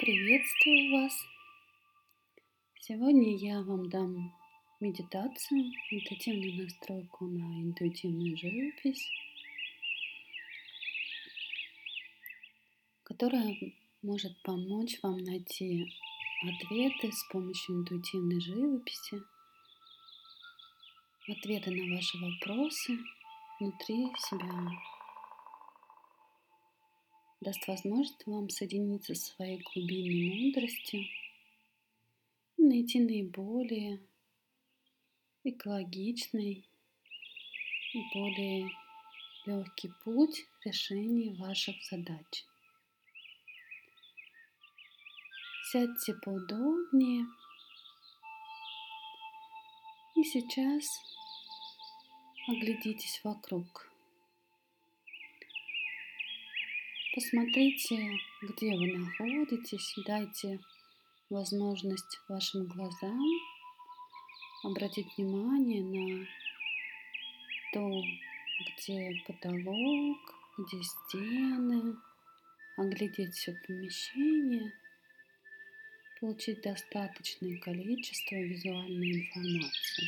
Приветствую вас! Сегодня я вам дам медитативную настройку на интуитивную живопись, которая может помочь вам найти ответы с помощью интуитивной живописи, ответы на ваши вопросы внутри себя. Даст возможность вам соединиться со своей глубинной мудростью и найти наиболее экологичный и более легкий путь к решению ваших задач. Сядьте поудобнее и сейчас оглядитесь вокруг. Посмотрите, где вы находитесь, дайте возможность вашим глазам обратить внимание на то, где потолок, где стены, оглядеть все помещение, получить достаточное количество визуальной информации.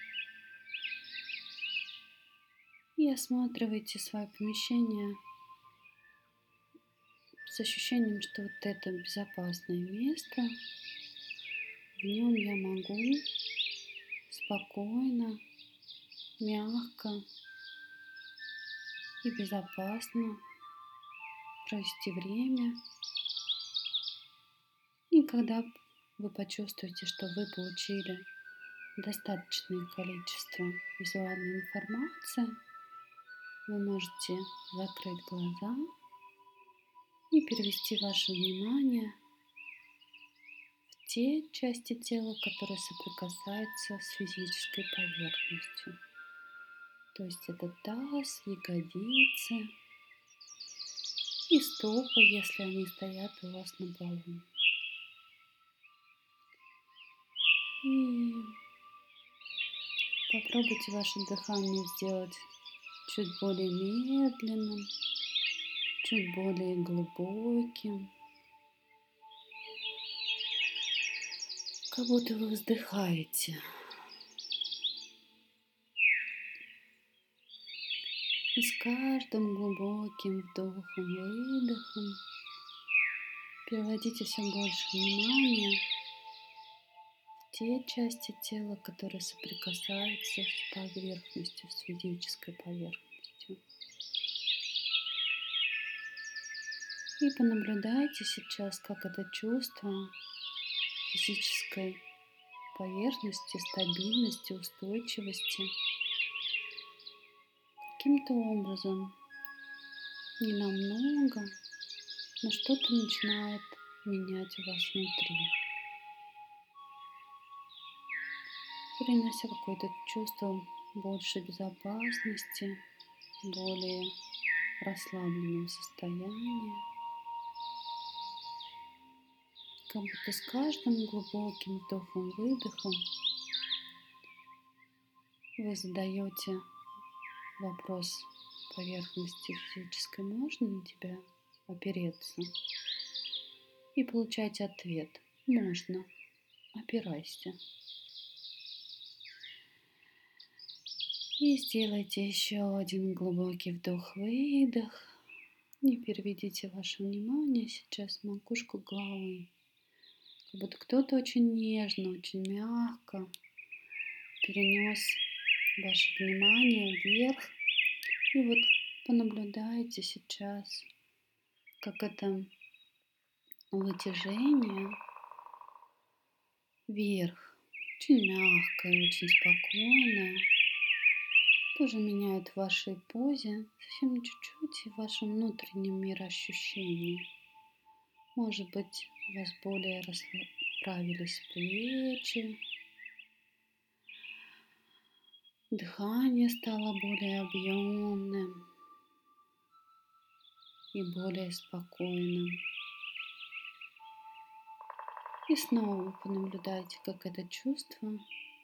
И осматривайте свое помещение с ощущением, что вот это безопасное место, в нем я могу спокойно, мягко и безопасно провести время. И когда вы почувствуете, что вы получили достаточное количество визуальной информации, вы можете закрыть глаза и перевести ваше внимание в те части тела, которые соприкасаются с физической поверхностью. То есть это таз, ягодицы и стопы, если они стоят у вас на полу. И попробуйте ваше дыхание сделать чуть более медленным, чуть более глубоким. Как будто вы вздыхаете. И с каждым глубоким вдохом-выдохом переводите все больше внимания в те части тела, которые соприкасаются с поверхностью, с физической поверхностью. И понаблюдайте сейчас, как это чувство физической поверхности, стабильности, устойчивости каким-то образом, ненамного, но что-то начинает менять у вас внутри. Перенося какое-то чувство больше безопасности, более расслабленного состояния. Как будто с каждым глубоким вдохом-выдохом вы задаете вопрос поверхности физической: можно на тебя опереться? И получаете ответ: можно, опирайся. И сделайте еще один глубокий вдох-выдох. И переведите ваше внимание сейчас в макушку головы. Как будто кто-то очень нежно, очень мягко перенес ваше внимание вверх. И вот понаблюдайте сейчас, как это вытяжение вверх, очень мягкое, очень спокойное, тоже меняет в вашей позе совсем чуть-чуть и в вашем внутреннем мироощущении. Может быть, у вас более расправились плечи, дыхание стало более объемным и более спокойным. И снова вы понаблюдайте, как это чувство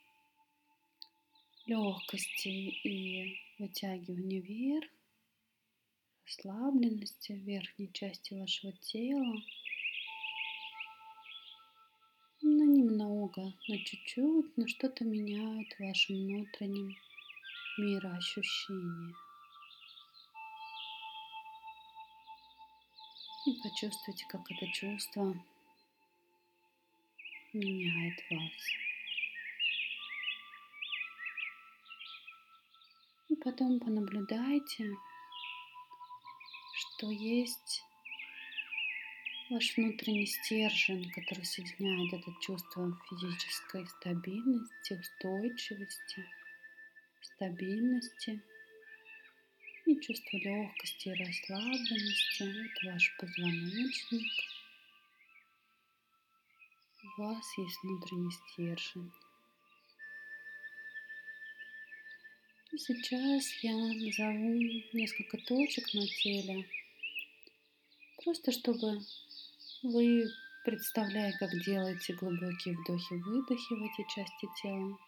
легкости и вытягивания вверх, расслабленности в верхней части вашего тела немного, на чуть-чуть, но что-то меняют в вашем внутреннем мироощущении. И почувствуйте, как это чувство меняет вас. И потом понаблюдайте, что есть ваш внутренний стержень, который соединяет это чувство физической стабильности, устойчивости, стабильности и чувство легкости и расслабленности. Это ваш позвоночник. У вас есть внутренний стержень. И сейчас я назову несколько точек на теле, просто чтобы вы, представляя, как делаете глубокие вдохи-выдохи в эти части тела,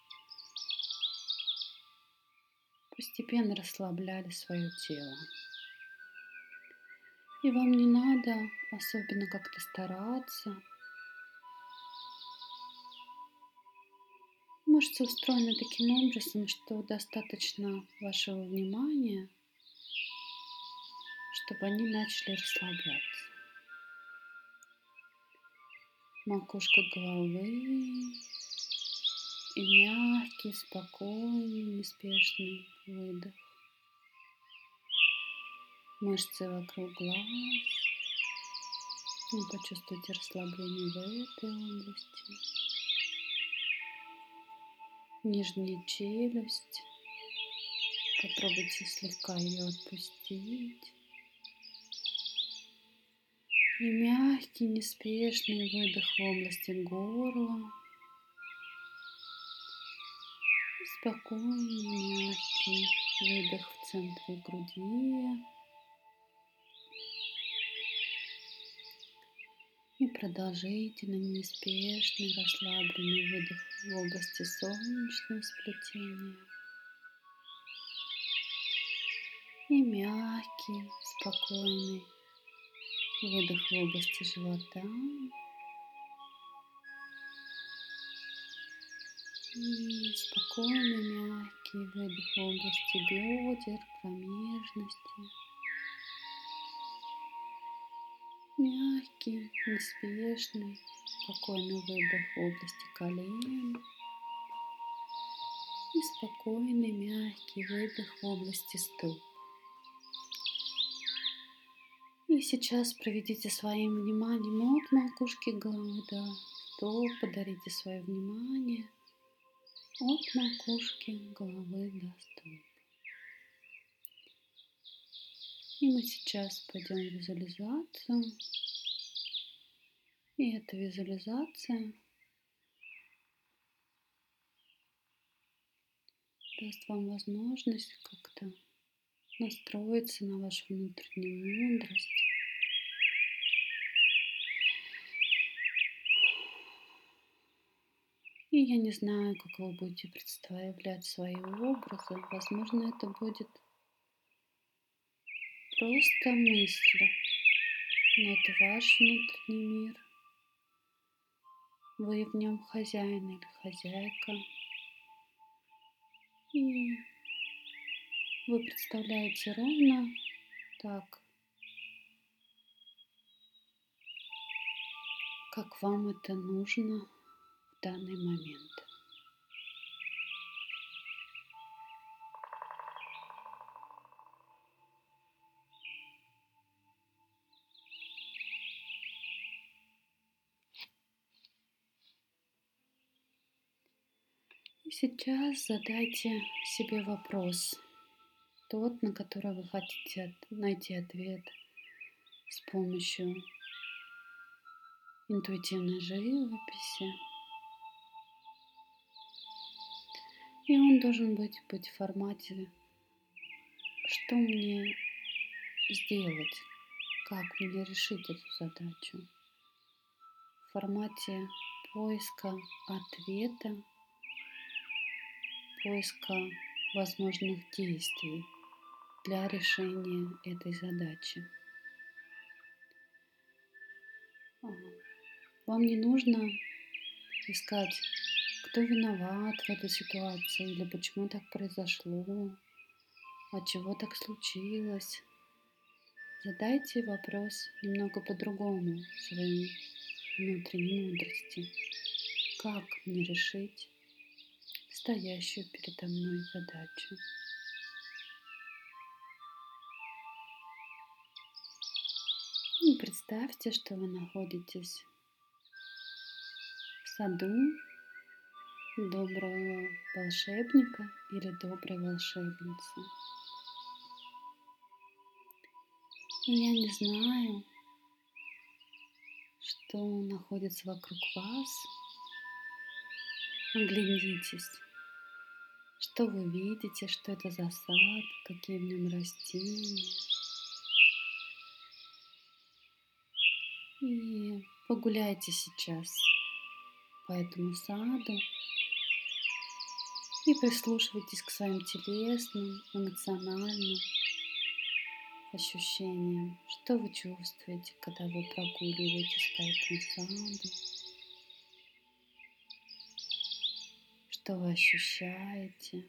постепенно расслабляли свое тело. И вам не надо особенно как-то стараться. Мышцы устроены таким образом, что достаточно вашего внимания, чтобы они начали расслабляться. Макушка головы и мягкий, спокойный, неспешный выдох. Мышцы вокруг глаз. И почувствуйте расслабление в этой области. Нижняя челюсть. Попробуйте слегка ее отпустить. И мягкий, неспешный выдох в области горла. И спокойный, мягкий выдох в центре груди. И продолжительный, неспешный, расслабленный выдох в области солнечного сплетения. И мягкий, спокойный выдох в области живота. И спокойный, мягкий выдох в области бедер, промежности. Мягкий, неспешный, спокойный выдох в области колен. И спокойный, мягкий выдох в области стоп. И сейчас проведите своим вниманием от макушки головы до стоп. Подарите свое внимание от макушки головы до стоп. И мы сейчас пойдем в визуализацию. И эта визуализация даст вам возможность как-то настроиться на вашу внутреннюю мудрость. И я не знаю, как вы будете представлять свои образы. Возможно, это будет просто мысли. Но это ваш внутренний мир. Вы в нем хозяин или хозяйка. И вы представляете ровно так, как вам это нужно в данный момент. И сейчас задайте себе вопрос, тот, на который вы хотите найти ответ с помощью интуитивной живописи. И он должен быть в формате, что мне сделать, как мне решить эту задачу. В формате поиска ответа, поиска возможных действий для решения этой задачи. Вам не нужно искать, кто виноват в этой ситуации или почему так произошло, от чего так случилось. Задайте вопрос немного по-другому своей внутренней мудрости. Как мне решить стоящую передо мной задачу? И представьте, что вы находитесь в саду доброго волшебника или доброй волшебницы. И я не знаю, что находится вокруг вас. Оглянитесь, что вы видите, что это за сад, какие в нем растения. И погуляйте сейчас по этому саду и прислушивайтесь к своим телесным, эмоциональным ощущениям. Что вы чувствуете, когда вы прогуливаетесь по этому саду? Что вы ощущаете?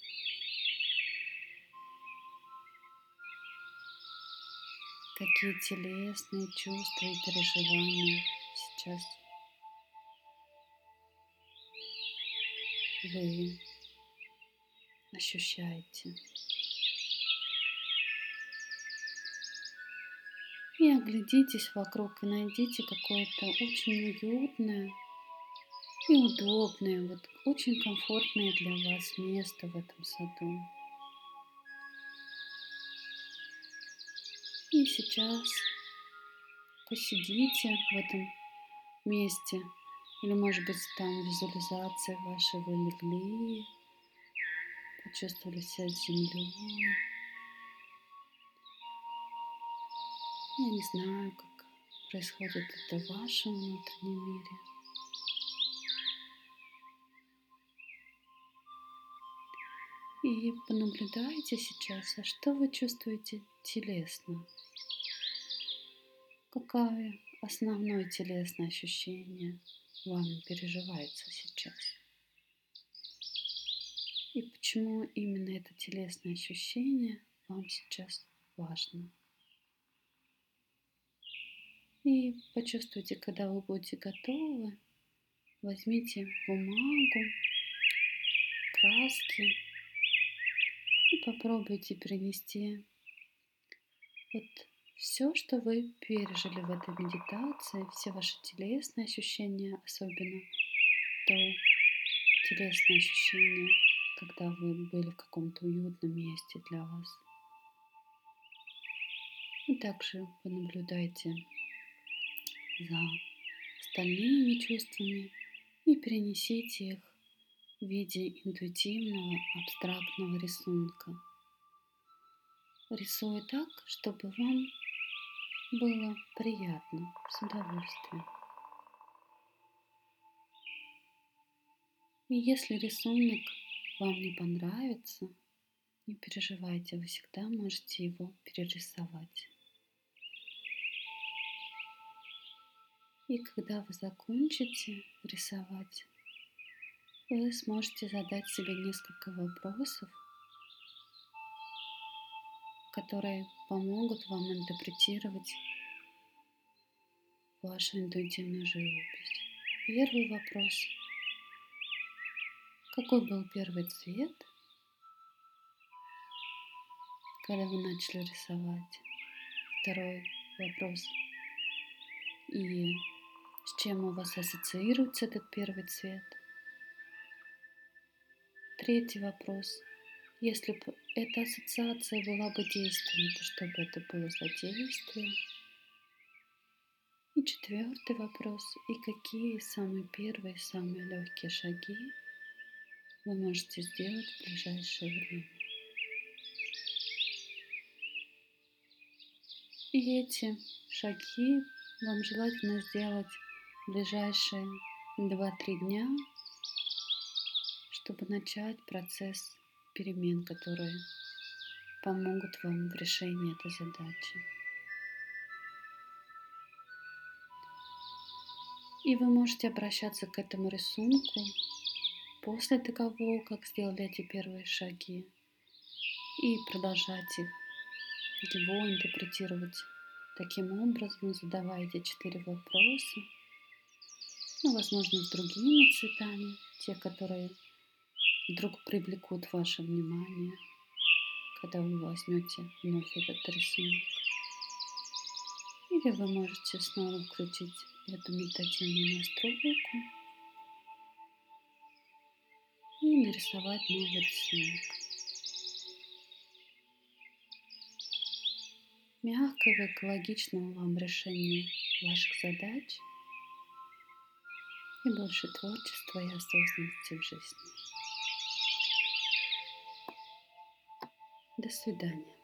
Какие телесные чувства и переживания сейчас вы ощущаете? И оглядитесь вокруг и найдите какое-то очень уютное и удобное, очень комфортное для вас место в этом саду. И сейчас посидите в этом месте, или, может быть, там визуализация вашей, вы легли, почувствовали себя землей. Я не знаю, как происходит это в вашем внутреннем мире. И понаблюдайте сейчас, а что вы чувствуете телесно? Какое основное телесное ощущение вами переживается сейчас? И почему именно это телесное ощущение вам сейчас важно? И почувствуйте, когда вы будете готовы, возьмите бумагу, краски и попробуйте перенести все, что вы пережили в этой медитации, все ваши телесные ощущения, особенно то телесное ощущение, когда вы были в каком-то уютном месте для вас. И также понаблюдайте за остальными чувствами и перенесите их в виде интуитивного абстрактного рисунка. Рисуя так, чтобы вам было приятно, с удовольствием. И если рисунок вам не понравится, не переживайте, вы всегда можете его перерисовать. И когда вы закончите рисовать, вы сможете задать себе несколько вопросов, которые помогут вам интерпретировать вашу интуитивную живопись. Первый вопрос. Какой был первый цвет, когда вы начали рисовать? Второй вопрос. И с чем у вас ассоциируется этот первый цвет? Третий вопрос. Если бы эта ассоциация была бы действием, то что бы это было за действие? И четвертый вопрос. И какие самые первые, самые легкие шаги вы можете сделать в ближайшее время? И эти шаги вам желательно сделать в ближайшие 2-3 дня, чтобы начать процесс перемен, которые помогут вам в решении этой задачи. И вы можете обращаться к этому рисунку после того, как сделали эти первые шаги, и продолжать его интерпретировать таким образом, задавая эти 4 вопроса, ну, возможно, с другими цветами, те, которые вдруг привлекут ваше внимание, когда вы возьмете вновь этот рисунок. Или вы можете снова включить эту медитативную настройку и нарисовать новый рисунок. Мягкого, экологичного вам решения ваших задач и больше творчества и осознанности в жизни. До свидания.